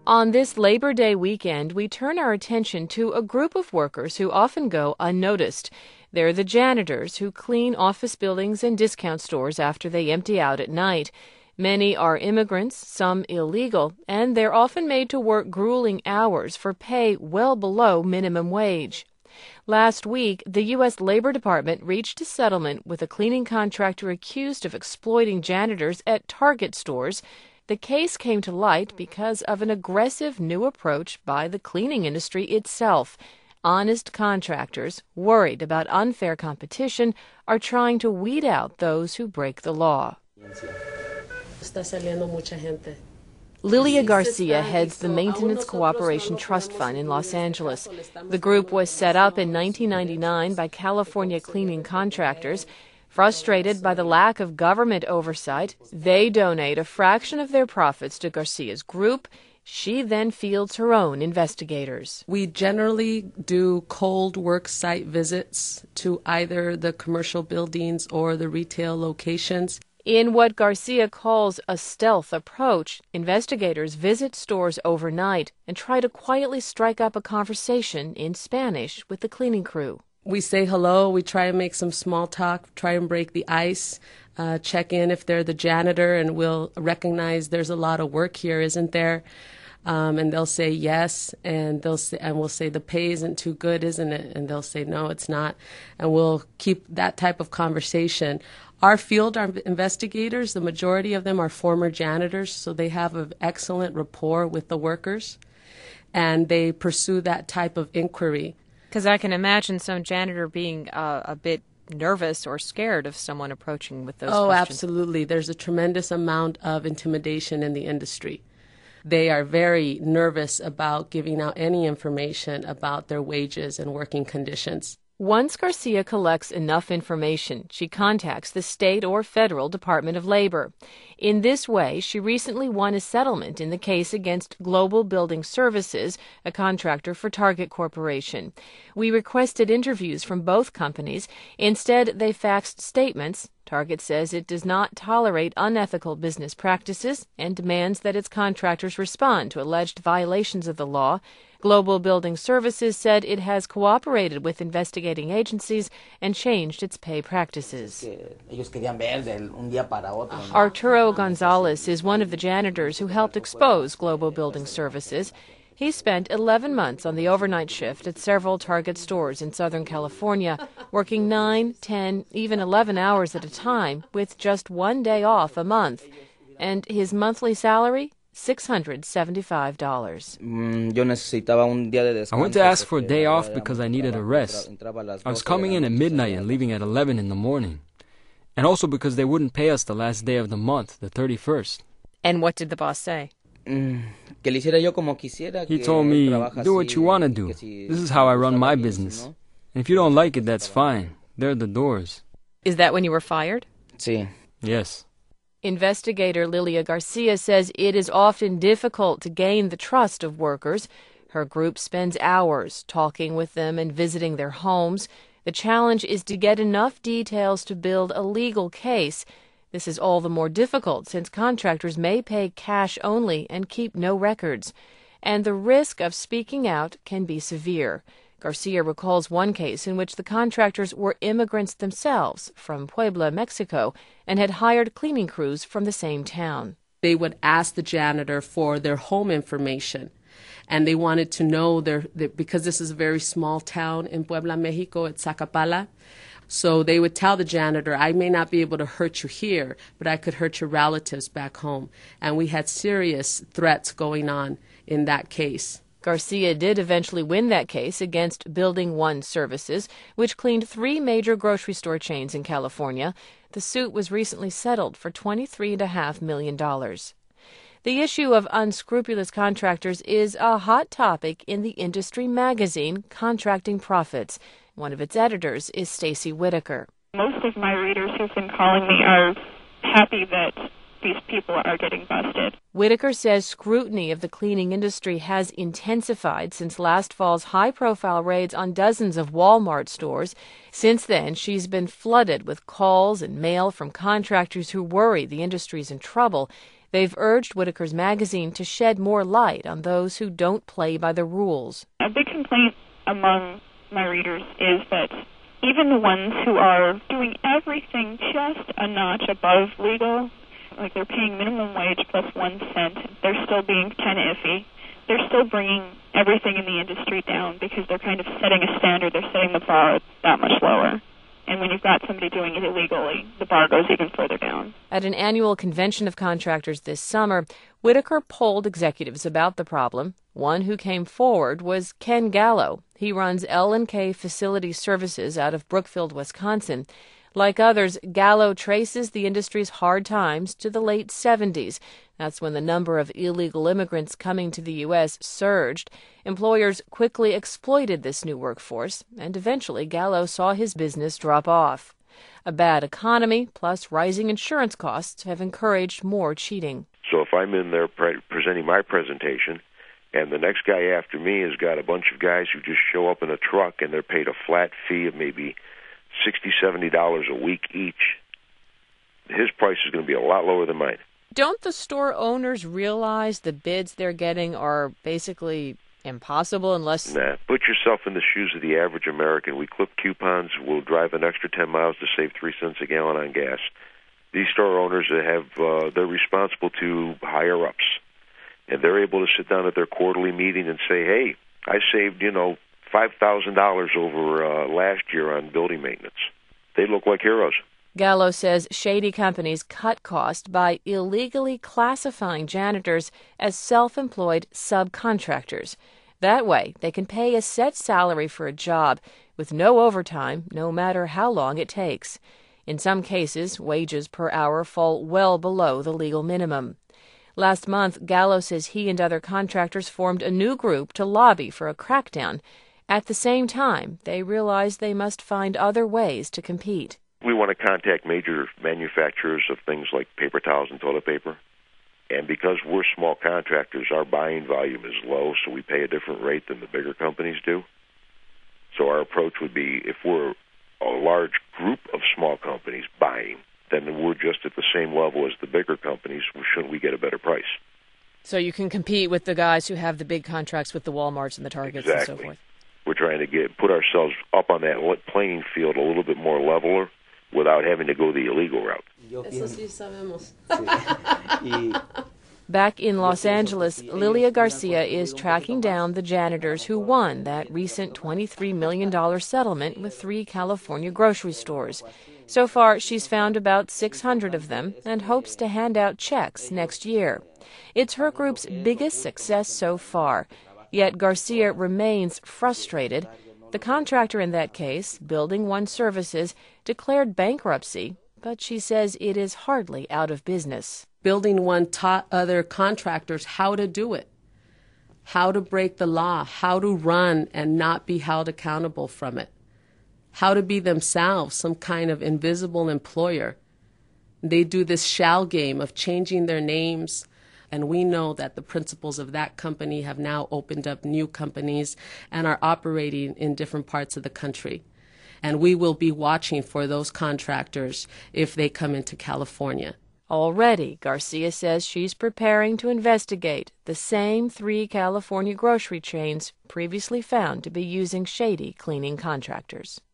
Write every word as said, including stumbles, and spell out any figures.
On this Labor Day weekend, we turn our attention to a group of workers who often go unnoticed. They're the janitors who clean office buildings and discount stores after they empty out at night. Many are immigrants, some illegal, and they're often made to work grueling hours for pay well below minimum wage. Last week, the U S Labor Department reached a settlement with a cleaning contractor accused of exploiting janitors at Target stores. The case came to light because of an aggressive new approach by the cleaning industry itself. Honest contractors, worried about unfair competition, are trying to weed out those who break the law. Lilia Garcia heads the Maintenance Cooperation Trust Fund in Los Angeles. The group was set up in nineteen ninety-nine by California cleaning contractors. Frustrated by the lack of government oversight, they donate a fraction of their profits to Garcia's group. She then fields her own investigators. We generally do cold work site visits to either the commercial buildings or the retail locations. In what Garcia calls a stealth approach, investigators visit stores overnight and try to quietly strike up a conversation in Spanish with the cleaning crew. We say hello, we try and make some small talk, try and break the ice, uh, check in if they're the janitor, and we'll recognize there's a lot of work here, isn't there? Um, and they'll say yes, and they'll say, and we'll say the pay isn't too good, isn't it? And they'll say no, it's not. And we'll keep that type of conversation. Our field, our investigators, the majority of them are former janitors, so they have an excellent rapport with the workers, and they pursue that type of inquiry. Because I can imagine some janitor being uh, a bit nervous or scared of someone approaching with those oh, questions. Oh, absolutely. There's a tremendous amount of intimidation in the industry. They are very nervous about giving out any information about their wages and working conditions. Once Garcia collects enough information, she contacts the state or federal Department of Labor. In this way, she recently won a settlement in the case against Global Building Services, a contractor for Target Corporation. We requested interviews from both companies. Instead, they faxed statements. Target says it does not tolerate unethical business practices and demands that its contractors respond to alleged violations of the law. Global Building Services said it has cooperated with investigating agencies and changed its pay practices. Arturo Gonzalez is one of the janitors who helped expose Global Building Services. He spent eleven months on the overnight shift at several Target stores in Southern California, working nine, ten, even eleven hours at a time with just one day off a month. And his monthly salary? six hundred seventy-five dollars. I went to ask for a day off because I needed a rest. I was coming in at midnight and leaving at eleven in the morning. And also because they wouldn't pay us the last day of the month, the thirty-first. And what did the boss say? He told me, do what you want to do. This is how I run my business. And if you don't like it, that's fine. There are the doors. Is that when you were fired? Sí. Yes. Investigator Lilia Garcia says it is often difficult to gain the trust of workers. Her group spends hours talking with them and visiting their homes. The challenge is to get enough details to build a legal case. This is all the more difficult since contractors may pay cash only and keep no records. And the risk of speaking out can be severe. Garcia recalls one case in which the contractors were immigrants themselves from Puebla, Mexico, and had hired cleaning crews from the same town. They would ask the janitor for their home information, and they wanted to know their, their because this is a very small town in Puebla, Mexico, at Zacapala. So they would tell the janitor, I may not be able to hurt you here, but I could hurt your relatives back home. And we had serious threats going on in that case. Garcia did eventually win that case against Building One Services, which cleaned three major grocery store chains in California. The suit was recently settled for twenty-three point five million dollars. The issue of unscrupulous contractors is a hot topic in the industry magazine, Contracting Profits. One of its editors is Stacy Whitaker. Most of my readers who've been calling me are happy that these people are getting busted. Whitaker says scrutiny of the cleaning industry has intensified since last fall's high-profile raids on dozens of Walmart stores. Since then, she's been flooded with calls and mail from contractors who worry the industry's in trouble. They've urged Whitaker's magazine to shed more light on those who don't play by the rules. A big complaint among my readers is that even the ones who are doing everything just a notch above legal, like they're paying minimum wage plus one cent, they're still being kind of iffy. They're still bringing everything in the industry down because they're kind of setting a standard. They're setting the bar that much lower. And when you've got somebody doing it illegally, the bar goes even further down. At an annual convention of contractors this summer, Whitaker polled executives about the problem. One who came forward was Ken Gallo. He runs L and K Facility Services out of Brookfield, Wisconsin. Like others, Gallo traces the industry's hard times to the late seventies. That's when the number of illegal immigrants coming to the U S surged. Employers quickly exploited this new workforce, and eventually Gallo saw his business drop off. A bad economy plus rising insurance costs have encouraged more cheating. So if I'm in there pre- presenting my presentation, and the next guy after me has got a bunch of guys who just show up in a truck and they're paid a flat fee of maybe sixty dollars, seventy dollars a week each, his price is going to be a lot lower than mine. Don't the store owners realize the bids they're getting are basically impossible unless... Nah, put yourself in the shoes of the average American. We clip coupons, we'll drive an extra ten miles to save three cents a gallon on gas. These store owners have, uh, they're responsible to higher-ups. And they're able to sit down at their quarterly meeting and say, hey, I saved, you know, five thousand dollars over uh, last year on building maintenance. They look like heroes. Gallo says shady companies cut costs by illegally classifying janitors as self-employed subcontractors. That way, they can pay a set salary for a job with no overtime, no matter how long it takes. In some cases, wages per hour fall well below the legal minimum. Last month, Gallo says he and other contractors formed a new group to lobby for a crackdown. At the same time, they realized they must find other ways to compete. We want to contact major manufacturers of things like paper towels and toilet paper. And because we're small contractors, our buying volume is low, so we pay a different rate than the bigger companies do. So our approach would be, if we're a large group of small companies buying, then we're just at the same level as the bigger companies. Shouldn't we get a better price? So you can compete with the guys who have the big contracts with the Walmarts and the Targets exactly. and so forth. We're trying to get put ourselves up on that playing field a little bit more leveler without having to go the illegal route. Eso sí sabemos. Back in Los Angeles, Lilia Garcia is tracking down the janitors who won that recent twenty-three million dollars settlement with three California grocery stores. So far, she's found about six hundred of them and hopes to hand out checks next year. It's her group's biggest success so far. Yet Garcia remains frustrated. The contractor in that case, Building One Services, declared bankruptcy, but she says it is hardly out of business. Building One taught other contractors how to do it, how to break the law, how to run and not be held accountable from it, how to be themselves some kind of invisible employer. They do this shall game of changing their names, and we know that the principals of that company have now opened up new companies and are operating in different parts of the country. And we will be watching for those contractors if they come into California. Already, Garcia says she's preparing to investigate the same three California grocery chains previously found to be using shady cleaning contractors.